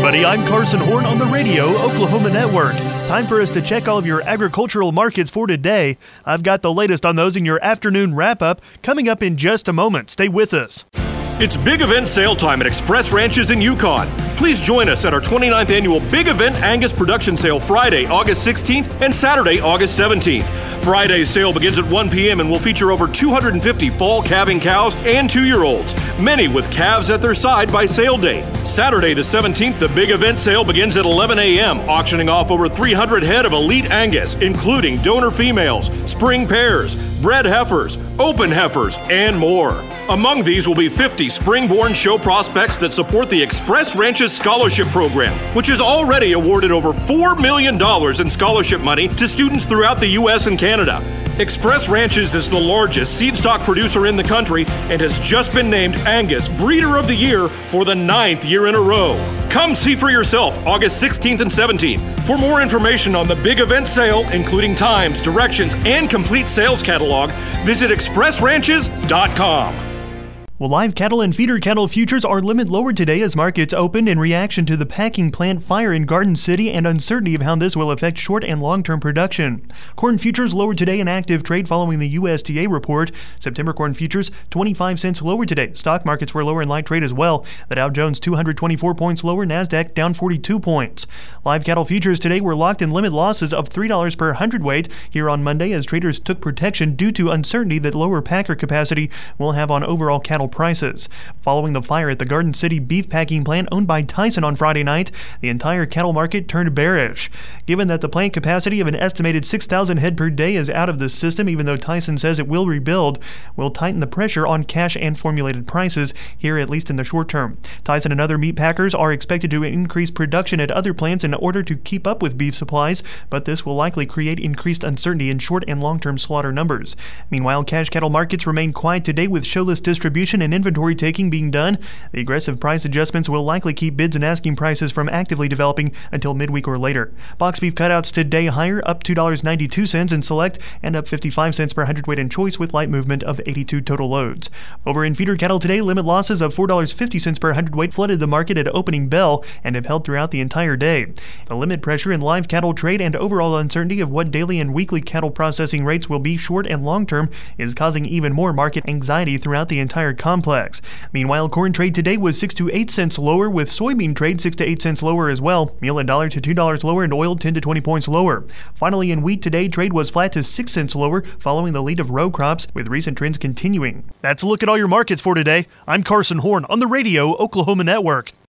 everybody. I'm Carson Horn on the Radio Oklahoma Network. Time for us to check all of your agricultural markets for today. I've got the latest on those in your afternoon wrap-up coming up in just a moment. Stay with us. It's big event sale time at Express Ranches in Yukon. Please join us at our 29th annual Big Event Angus Production Sale Friday, August 16th and Saturday, August 17th. Friday's sale begins at 1 p.m. and will feature over 250 fall calving cows and 2-year-olds, many with calves at their side by sale date. Saturday the 17th, the Big Event Sale begins at 11 a.m., auctioning off over 300 head of elite Angus, including donor females, spring pairs, bred heifers, open heifers, and more. Among these will be 50 spring-born show prospects that support the Express Ranches Scholarship Program, which has already awarded over $4 million in scholarship money to students throughout the U.S. and Canada. Express Ranches is the largest seed stock producer in the country and has just been named Angus Breeder of the Year for the 9th year in a row. Come see for yourself August 16th and 17th. For more information on the Big Event Sale, including times, directions, and complete sales catalog, visit expressranches.com. Well, live cattle and feeder cattle futures are limit lower today as markets opened in reaction to the packing plant fire in Garden City and uncertainty of how this will affect short and long-term production. Corn futures lower today in active trade following the USDA report. September corn futures 25 cents lower today. Stock markets were lower in light trade as well. The Dow Jones 224 points lower, NASDAQ down 42 points. Live cattle futures today were locked in limit losses of $3 per hundredweight here on Monday as traders took protection due to uncertainty that lower packer capacity will have on overall cattle prices. Following the fire at the Garden City beef packing plant owned by Tyson on Friday night, the entire cattle market turned bearish. Given that the plant capacity of an estimated 6,000 head per day is out of the system, even though Tyson says it will rebuild, will tighten the pressure on cash and formulated prices here, at least in the short term. Tyson and other meat packers are expected to increase production at other plants in order to keep up with beef supplies, but this will likely create increased uncertainty in short and long-term slaughter numbers. Meanwhile, cash cattle markets remain quiet today with showless distribution and inventory taking being done. The aggressive price adjustments will likely keep bids and asking prices from actively developing until midweek or later. Box beef cutouts today higher, up $2.92 in select and up 55 cents per hundredweight in choice with light movement of 82 total loads. Over in feeder cattle today, limit losses of $4.50 per hundredweight flooded the market at opening bell and have held throughout the entire day. The limit pressure in live cattle trade and overall uncertainty of what daily and weekly cattle processing rates will be short and long term is causing even more market anxiety throughout the entire complex. Meanwhile, corn trade today was 6 to 8 cents lower, with soybean trade 6 to 8 cents lower as well. Meal $1 to $2 lower, and oil 10 to 20 points lower. Finally, in wheat today, trade was flat to 6 cents lower, following the lead of row crops, with recent trends continuing. That's a look at all your markets for today. I'm Carson Horn on the Radio Oklahoma Network.